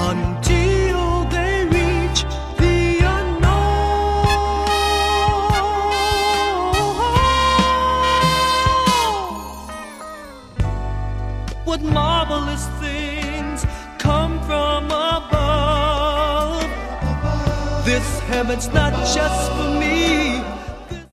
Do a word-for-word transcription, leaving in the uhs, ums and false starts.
until they reach the unknown. What marvelous things come from above. This heaven's not just for